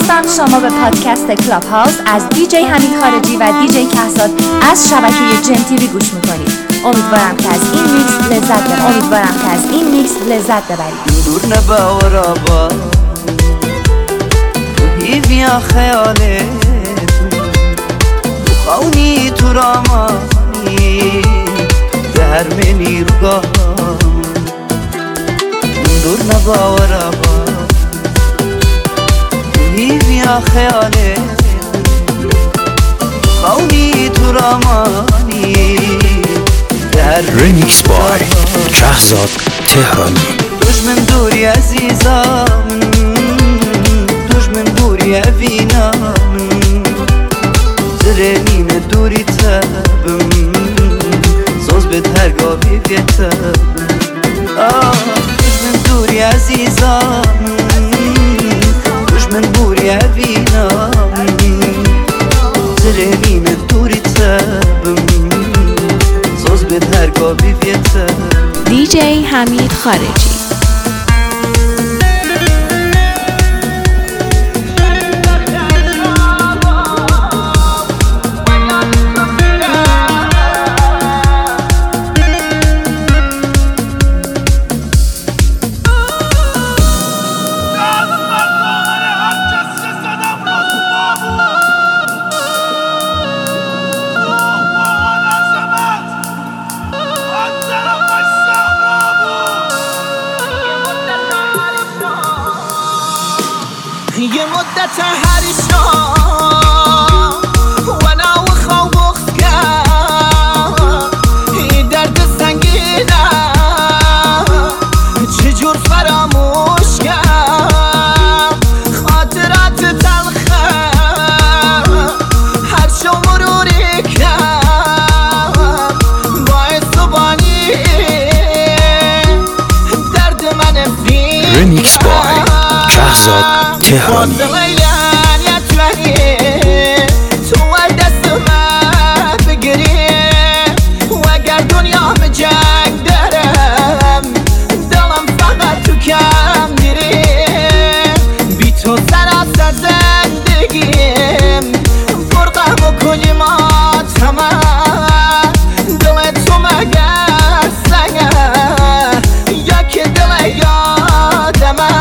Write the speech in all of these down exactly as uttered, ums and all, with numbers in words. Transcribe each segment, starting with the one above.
میشناسم شما به پادکست کلاب هاوس از دی جی حمید خارجی و دی جی کهزاد از شبکه جن تیوی گوش میکنید. امیدوارم که از این میکس لذت ببرید. امیدوارم که از این میکس لذت ببرید. دور نباورا با هیویا خیاله تو خونی تو رامانی در منی رو دور نباورا با هیویا خیاله خونی تو رامانی ریمیکس بای کهزاد تهرانی. دشمن دوری عزیزم دشمن دوری اوینم زرنین دوری تبم زوز به ترگابی بیتم دشمن دوری عزیزم دشمن دوری اوینم زرنین دوری تبم زوز به ترگابی بیتم. دی جی حمید خارجی. یه مدت هر شام وانا و خواب بخکم این درد سنگینم چجور فراموش کم خاطرات تلخم هر شو مروری کم باعث و بانی درد من فی ریمیکس بای کهزاد تهرانی. تو دست من بگیری و اگر دنیا به جنگ دارم دلم فقط تو کم دیری بی تو سراسر زندگیم فرقم و کلی ماتمم دل تو مگر سنگه یا که دل یادمم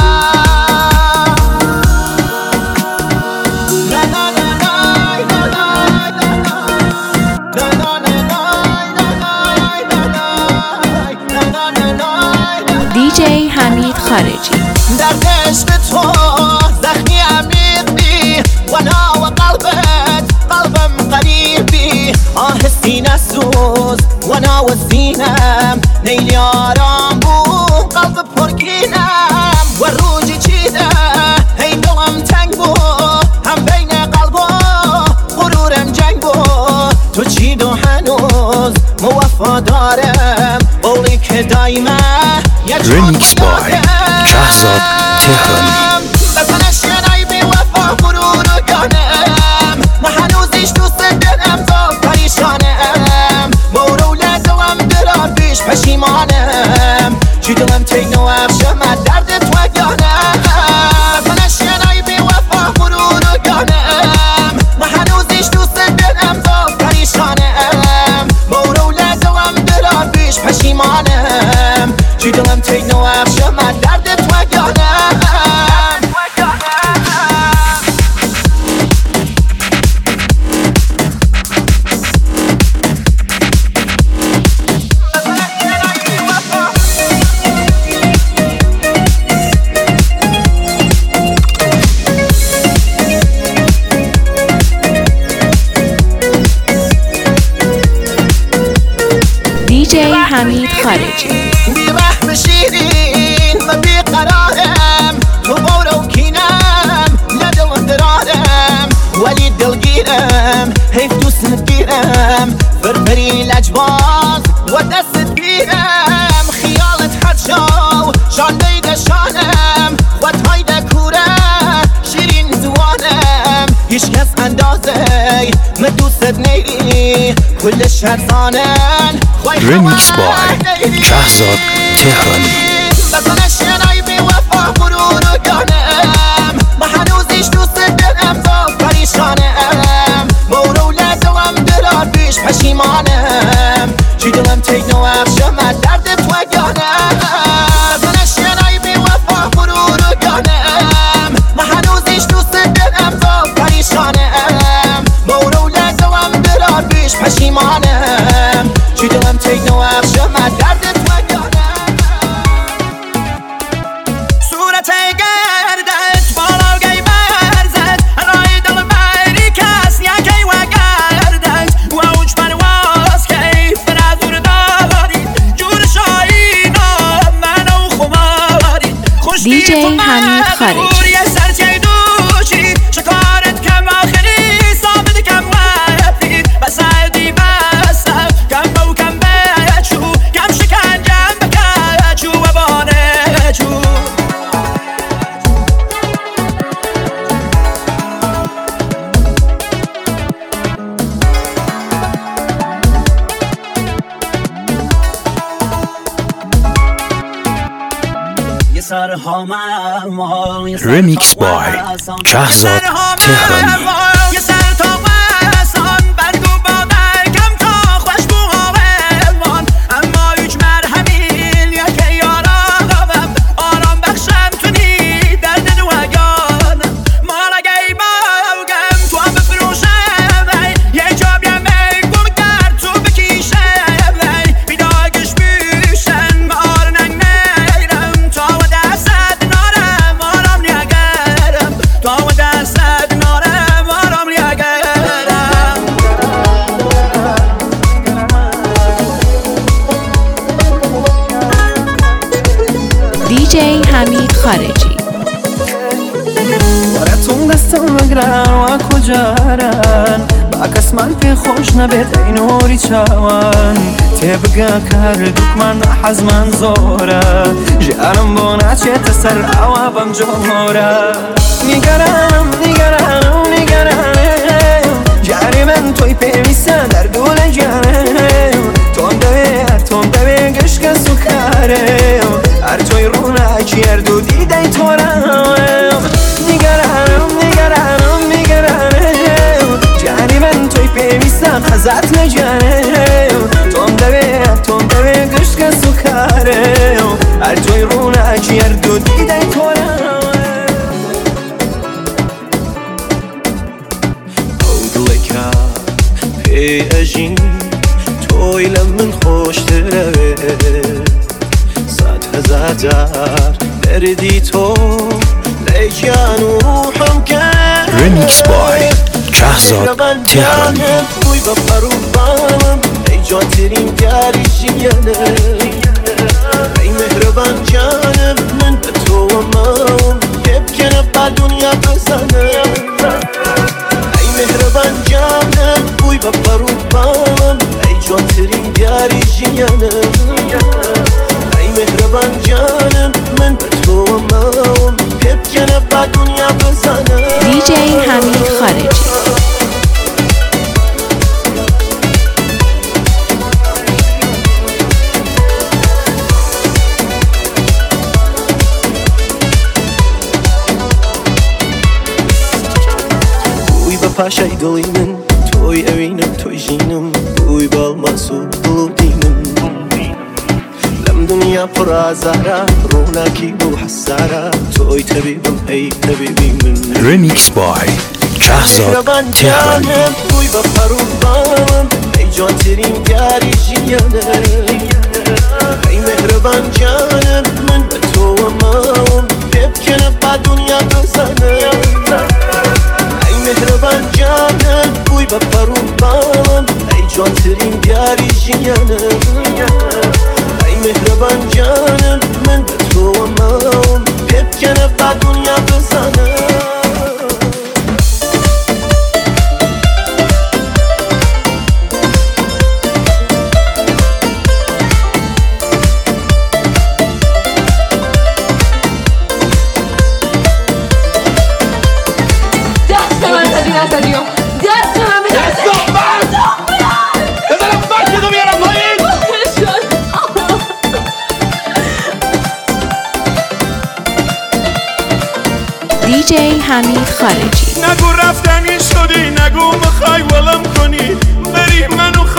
دی جی حمید خارجی. در عشق تو زخمی عمیقی وانا و قلبت قلبم قریبی آه سینه سوز وانا و سینم نیلی آرام بود قلب پرگینم و روجی چیده این دلم تنگ بود هم بین قلب و غرورم جنگ بود تو چید و هنوز موفادارم قولی که دایما ریمیکس بای کهزاد تهرانی. بزنش ینای بی وفا غرور و گانم ما هنوزیش دوست دلم تو پریشانم مورو لدلم درار بیش پشیمانم چی دلم تینو افشم درد تو گانم بزنش ینای بی وفا غرور و گانم ما هنوزیش دوست دلم تو پریشانم مورو لدلم درار بیش پشیمانم چی دلم تینو افشم درد تو گانم. دی جی حمید خارجی. بی رحم شیرین و بی قرارم تو بارو کینم ندلم درارم ولی دلگیرم حیف دوست گیرم فرفری لجباز و دست بیرم خیالت هر شو شان بیده شانم خودهای دکوره شیرین زوانم هیچ کس اندازه من دوست نیری کل شرزانن ریمیکس بای کهزاد تهرانی. بزنش ینای بی وفا غرور و گانم ما هنوزیش پیش پشیمانم چی دلم تکنو اخشم از درد تو گانم زنش ینایی بی وفا غرور گانم من هنوزش دوست دلم تو پریشانم مورو لگوام درار پیش پشیمانم چی دلم تکنو اخشم از درد تو گانم صورت گردت بالا گی برزد رای دل بری کس یکی و گردت و اوج پرواز کیف نظور داری جور شایینا منو خماری خوش دی جی حمید خارجی دوشی شکارت کم آخری ثابت کم وفید بسعدی بستم کم بو کم بچو کم شکنجم بکچو و بانچو Remix by Shahzad Tehrani. دی جی حمید خارجی براتون دستم بگرن و کجارن با کس من پی خوش نبید ای نوری چاوان تبقى کردوک من حزمن زوره جارم بونا چه تسر عوابم جوره نگرانم نگرانم نگرانم جاری من توی پیویسه در دول جانم تون دوی تون دوی گشک سکارم هر توی رونک یردو دیده تورم نگرانم نگرانم نگرانم جانی من توی پیویسم خزت نجانم تون دوی تون دوی گشک سکارم هر توی رونک یردو دیده تورم اودلکا پی اجین توی لمن خوش تره هزار جار نردی تو لیکن روحم کرد Remix by Shahzad Tehrani. توی با پروبانم ای جان ترین گریشینه ای مهربان جانم من به تو و مام یبکنه با دنیا بزنم ای مهربان جانم توی با پروبانم ای جان ترین گریشینه مهربان جانم من به تو و مام پپکنه با دنیا بزنم دی جی حمید خارجی بوی با پاشای دلی من توی اوینم توی جینم بوی بالماسو دلو دینم دنیا پر آزاره رونقی و حساره توی طبیبم ای طبیبی من Remix by Shahzad Tehrani. توی با پروبانم ای جان ترین گریشینه ای مهربان جانم من به تو و مام پپکنه با دنیا بزنم ای مهربان جانم توی با پروبانم ای جان ترین گریشینه مهربان جانم من به تو و مام پپکنه با دنیا بزنم دست من زدی نزدی دست من بزدی بزنم بچه تو بیارم پایین دی جی حمید خارجی نگو رفتنی شدی نگو میخوای ولم کنی بری منو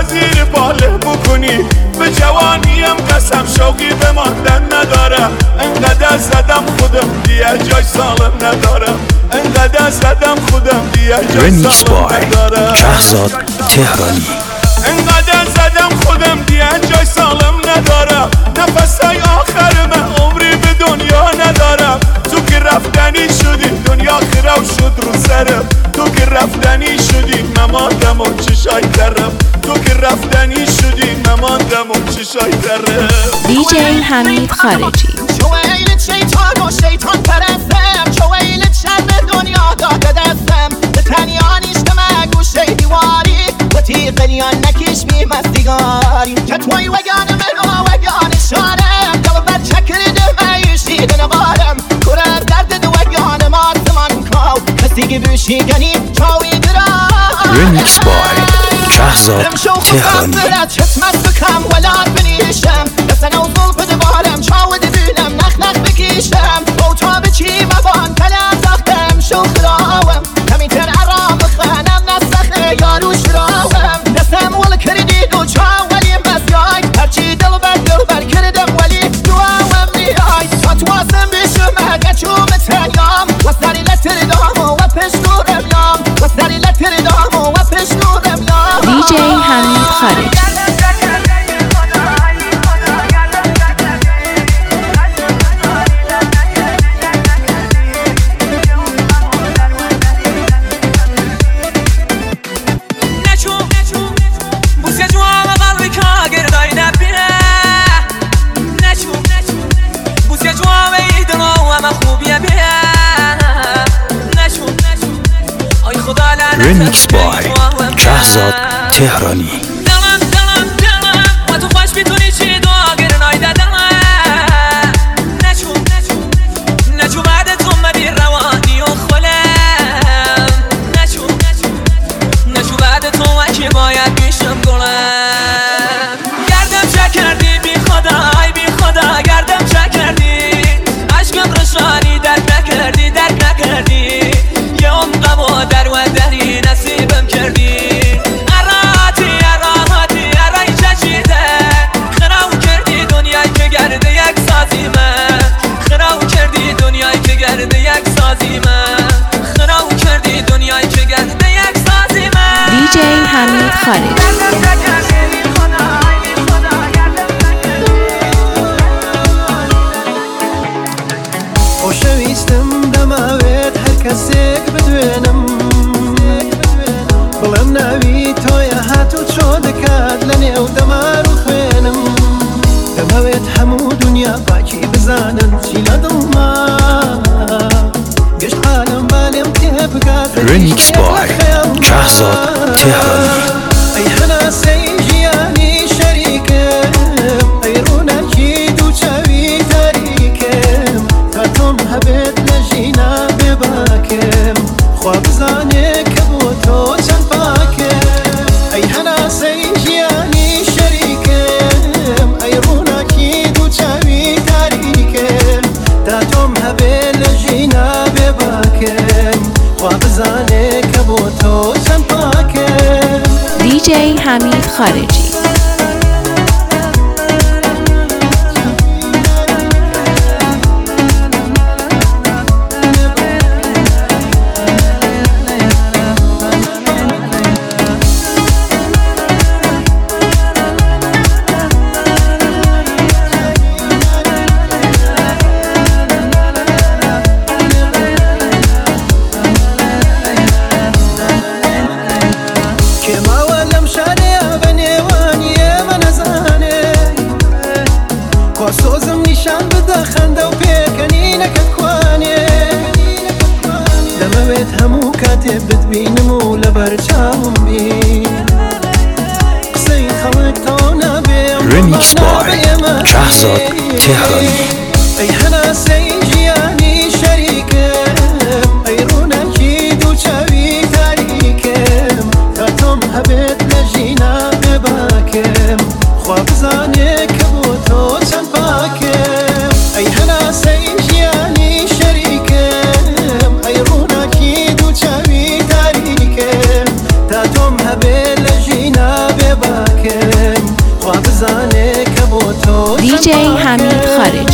زیر باله بکنی. به جوانیم قسم شوقی به ماندن ندارم. انقدر زدم خودم دیگه جای سالم ندارم. انقدر زدم خودم دیگه جای سالم ندارم. شهزاد تهرانی. انقدر زدم خودم دیگه جای سالم ندارم. نفسای آخر من عمری به دنیا ندارم. تو که رفتنی شدی دنیا خراب شد رو سرم. تو که رفتنی شدی مماندم و چشای درم. تو که رفتنی شدی مماندم و چشای درم. دی جی حمید خارجی. شویلت شیطان و شیطان پرستم. شویلت شر دنیا داده دستم. به تنیانیش دمه گوشه دیواری و تیقلیان نکش بی مستیگاری. کتوی وگان من و وگان شارم. دل بر چکر دمه یشید نغارم. کره درد دو وگان ما زمان کاو کسی بوشی گنی چاوی درام. ریمیکس بای شهزاد تهرانی. چتمت بکم ولاد بنیشم. دستن و ظلف دوارم چاود بینم نخ نخ بکیشم. با تا بچی مبان کلم زختم شو خراوم. کمی تر عرام بخانم نسخه یارو شراوم. دستم ول کردی دو چاو ولی بسیای. هرچی دل بر دل بر کردم ولی دواوم نیای. تا تواسم بشم اگه چوم تنیام. وستری لتر دامو و پشنورم یام. وستری لتر دامو و پشنورم یام. دی جی حمید خارجی. ریمیکس بای شهزاد تهرانی. دلم دلم دلم و تو خوش میتونی چی داگر نایده دلم. نچو نچو بعد تو منی روانی و خلم. نچو نچو بعد تو وکی باید میشم گلم. گردم چه کردی بی خدا ای بی خدا گردم چه کردی. عشقم رشانی درک نکردی درک نکردی. یه عمقم و در و دری نصیبم کردی. اراتی اراتی ارای چشیده. خراو کردی دنیای که گرده یک سازی من. خراو کردی دنیای که گرده یک سازی من. خراو کردی دنیای که گرده یک سازی من. دی جی حمید خارجی. خۆشەویستم دەماوێت هەر کەسێک بدوێنم. بڵێم ناوی تۆیە هاتوو چۆ دەکات لە نێو دەمار و خوێنم. دەمەوێت هەموو دنیا باکی بزانن چی لە دڵما. گەشت عالەم بالێم تێ بگات. ریمیکس بای شهزاد تهرانی. ئەی هەناسەی ژیانی شەریکم. ئەی ڕووناکی دوو چاوی تاریکم. تا تۆم هەبێت لە ژینا بێباکم. خوا بزانێ کە بۆ تۆ چەند پاکم. ئەی هەناسەی ژیانی شەریکم. ئەی ڕووناکی دوو چاوی تاریکم. تا تۆم هەبێت لە ژینا بێباکم. خوا بزانێ کە بۆ تۆ چەند پاکم. دی جی حمید خارجی. سۆزم نیشان بدە خەندە و پێکەنینەکە کوانێ. دەمەوێت هەموو کاتێ بتبینم و لەبەر چاوم بی. قسەی خەڵک تەواو نابێ. ریمیکس بای شهزاد تهرانی. ئەی هەناسەی ژیانی شەریکم. ئەی ڕووناکی دوو چاوی تاریکم. تا تۆم هەبێت لە ژینا بێباکم. خوا بزانێ کە بۆ تۆ چەند پاکم. ئەی هەناسەی ژیانی شەریکم. ئەی ڕووناکی دوو چاوی تاریکم. تا تۆم هەبێت لە ژینا بێباکم. زنه که با تو دیجی حمید خارجی.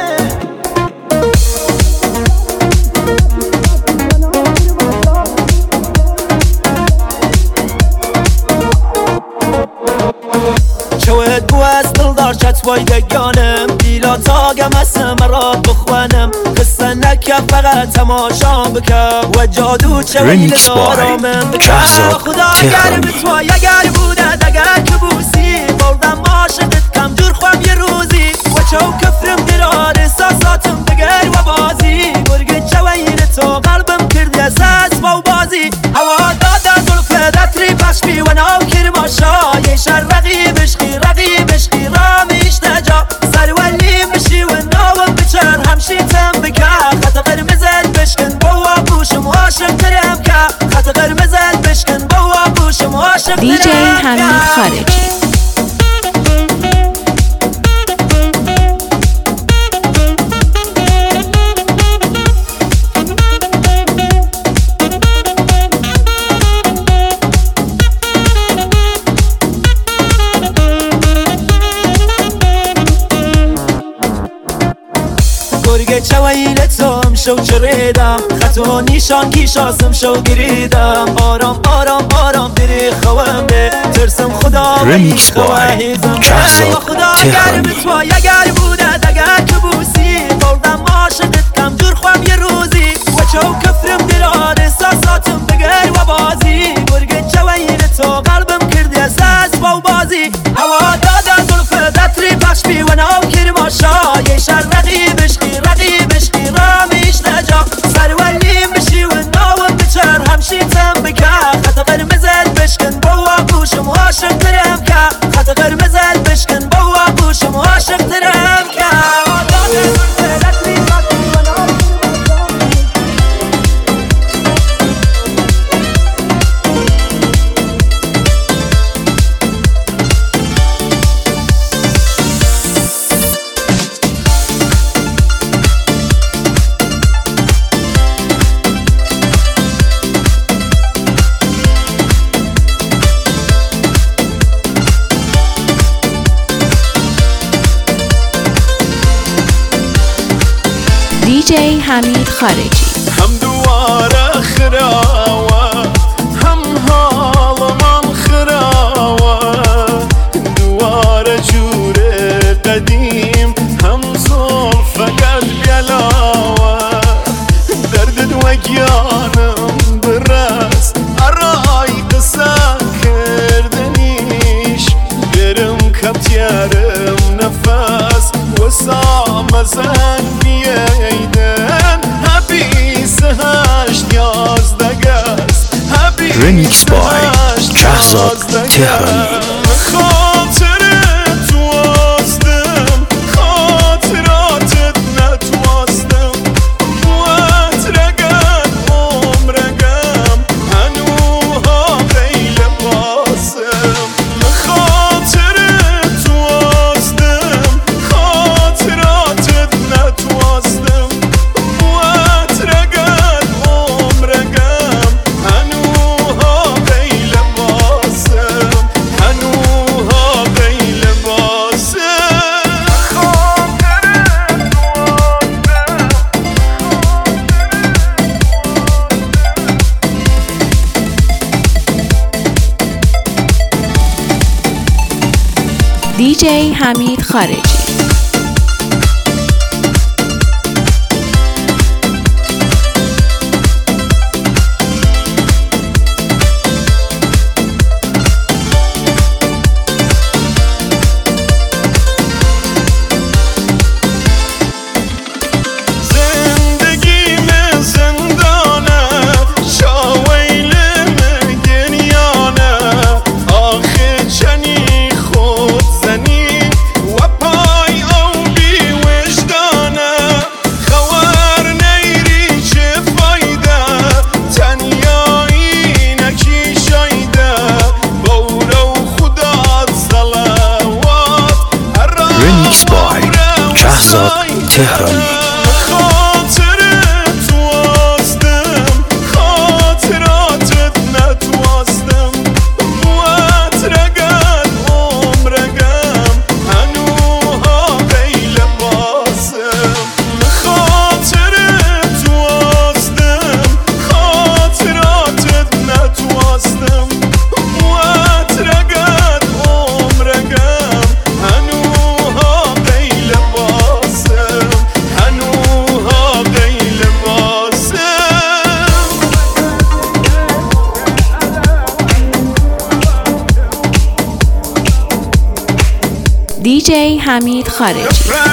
شوهد بو از دلدار چت وایدگانم دیلا تاگم اسم را بخوانم قصه نکه فقط تماشام بکم و جادو چویل دارامم بکم خدا اگر بتوای اگر بودد اگر که بوسی بردم عاشقت کم جور خوام یه روزی و چو کفرم درار احساساتم بگر و بازی برگ چویل تو قلبم کرده ساز و بازی هوا داده زلفه دتری پخش بی و ناو کرماشا یه شر رقیبش رقیبش قیرامیش نجا سرولیم بشی و ناوم بچر همشیتم بکا خط قرمزت بشکن بوا بوشم عاشق ترم که خط قرمزت بشکن بوا بوشم عاشق ترم که دیجی حمید خارجی. گرگه چویل توم شو چریدم خطو نیشان کیشاسم شو گریدم آرام آرام آرام بری خوام به ترسم خدا رمیکس بای کهزاد تهرانی. بتوای اگر بودد اگر که بوسی بردم عاشقت کم جور خوام یه روزی و چو کفرم درار احساساتم بگر و بازی گرگه چویل تو قلبم کردی اساس و بازی هوا داده زلفه دتری پخش بی و ناو کرماشا یه شر رقیبش رقیبش قیرامیش نجا سرولیم بشی و ناوم بچر همشیتم بکا خط قرمزت بشکن بوا بوشم عاشق ترم که خط قرمزت بشکن بوا بوشم عاشق ترم که دیجی حمید خارجی. هم دواره خراوه هم حال من خراوه دواره جوره قدیم هم زلف قد بیلاوه درد وگیانم برست ارای قصه کردنیش برم کبتیارم نفس و سامزن رمیکس بای کهزاد تهرانی. خاطرت واسدم خاطراتت نتواستم وقت رگم عمرگم هنوها غیل باسم خاطرت واسدم خاطراتت نتواستم وقت رگم عمرگم هنوها غیل باسم هنوها غیل باسم دیجی حمید خارجی. تهرانی. خاطرت واسدم خاطراتت نتواستم وقت رگم عمرگم دیجی حمید خارجی.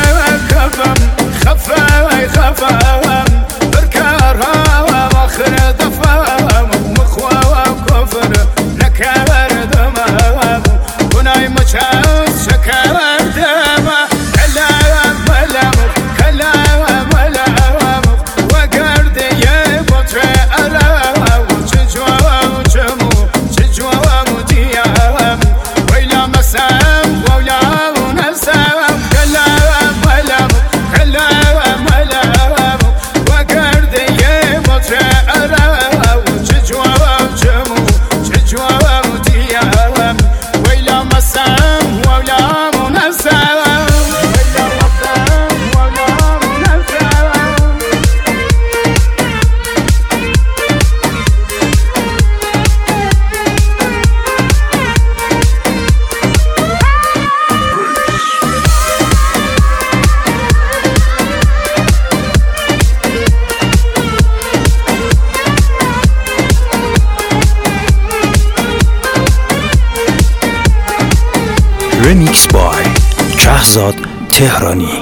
Remix by شهزاد تهرانی.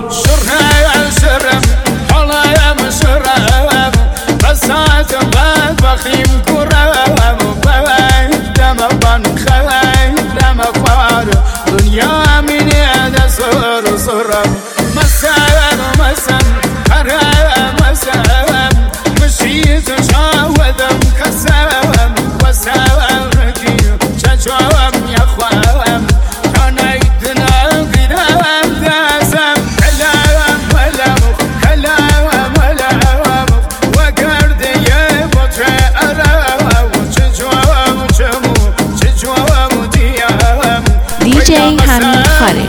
دیجی حمید خارجی.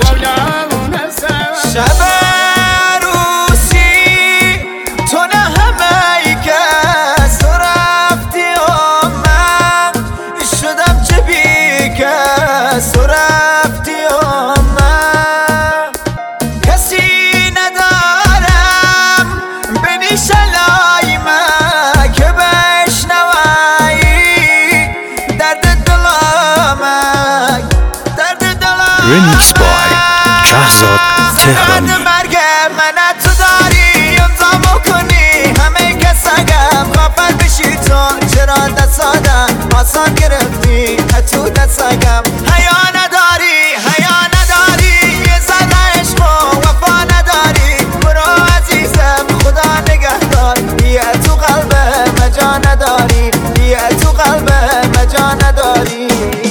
شب عروسی تو نه همه ای کس تو رفتی و من شدم چه بی کس تو رفتی و من کسی ندارم بینی شلای من که بشنوی درد دلم درد دلم. Remix by شهزاد تهرانی. مرگ من تو داری امضا کنی همه کسگم کافر بشی تو چرا دستادم آسان گرفتی تو دستگم حیا نداری حیا نداری یه زده عشق و وفا نداری برو عزیزم خدا نگهدار یه تو قلب مجا نداری یه تو قلب مجا نداری.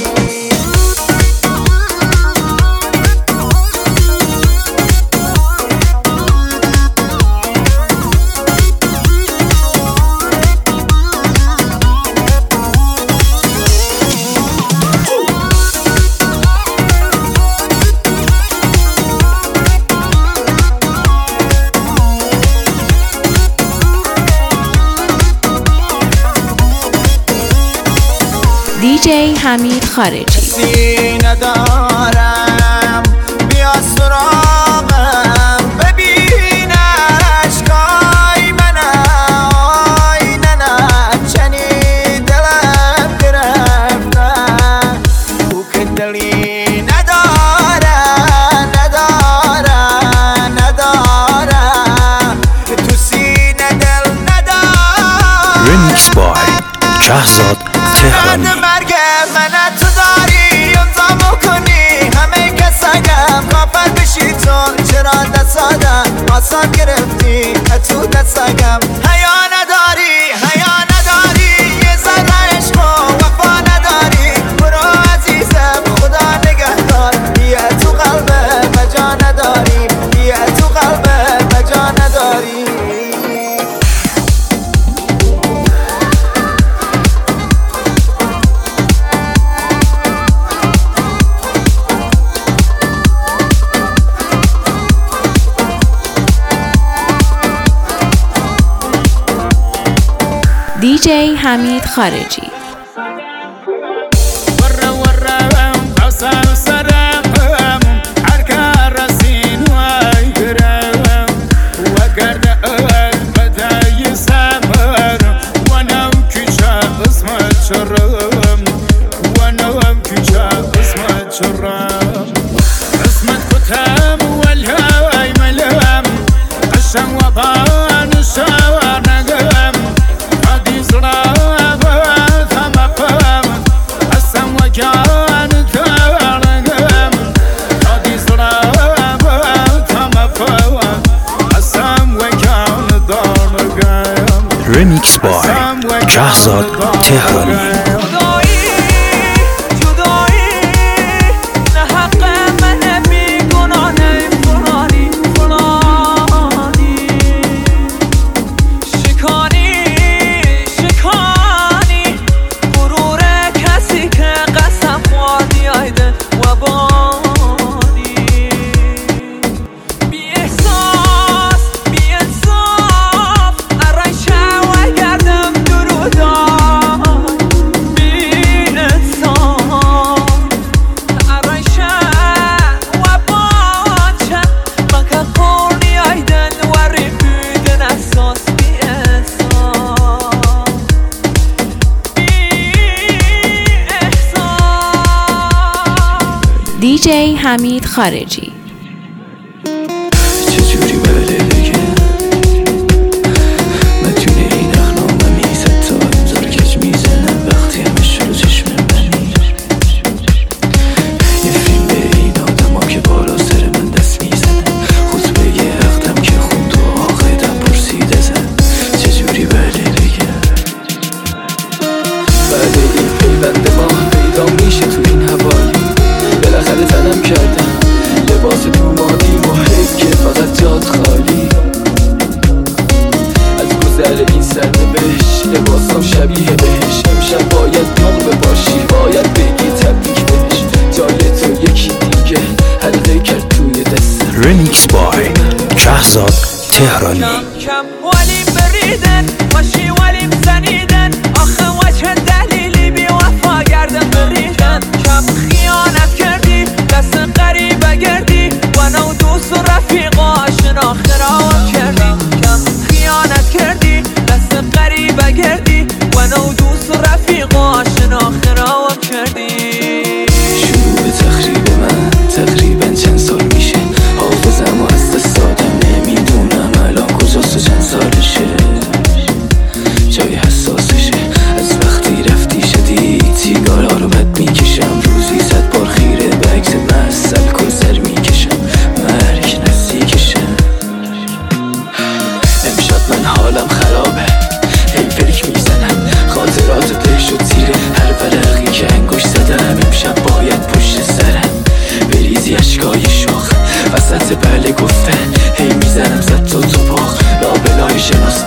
دیجی حمید خارجی. کسی ندارم بیا سراغم ببین عشقای منم آی ننم چنین دلم گرفتن او که دلی ندارم ندارم ندارم تو سینه دل ندارم. Remix by شهزاد تهرانی. مرگ من تو داری امضا کنی همه کسگم کافر بشی تو چرا دستادم آسان گرفتی تو دستگم حیا نداری حیا نداری یه ذره عشق و وفا نداری برو عزیزم خدا نگهدار یه تو قلب مجا نداری یه تو قلب مجا نداری. دیجی حمید خارجی. شرم اسمت کتر رمیکس بای جهزاد تهرانی. دیجی حمید خارجی. چجوری بله بگه متونه این اخنامه میزد تا امزار کج میزنم وقتی همش رو چشم منی یه فیلم به این آدم ها که بالا سر من دست میزنم خطبه یه اقدم که خوند و آقایدم پرسیده زن چجوری بله بگه بله این پیوند ما پیدا میشه تو این حوالی بالاخره تنم کردم لباس دومانی محیط که فقط جاد خالی از گذر این سرنوشت لباسم شبیه بهش امشب باید نام باشی باید بگی تبریک بهش جای تو یکی دیگه حلقه کرد توی دستم. رمیکس بای جهزاد تهرانی. کم کم ولی بریدن باشی ولی بزنیدن آخه وجه دلیلی بی وفا گردن بریدن کم خیانت کردی دست قریبه گردی و نو دوست و رفیقا شناخت راوم کردی کم خیانت کردی دست قریبه گردی و نو دوست و رفیقا شناخت راوم کردی. شروع تخریب من تقریبا چند سال میشه حافظم و از دست دادم نمیدونم الان کجاست و چند سالشه جای حساسشه از وقتی رفتی شدی سیگارا رو بد میکشم روزی صد بار خیره به عکس مسل کسر میکشم مرگ نزدیکشه امشب من حالم خرابه هی فکر میزنم خاطرات ته شد زیر هر ورقی که انگوش زدم امشب باید پشت سرم بریزی اشکای شاخ وسط بله گفتن هی میزنم زد تا تو باخ لابلای شناس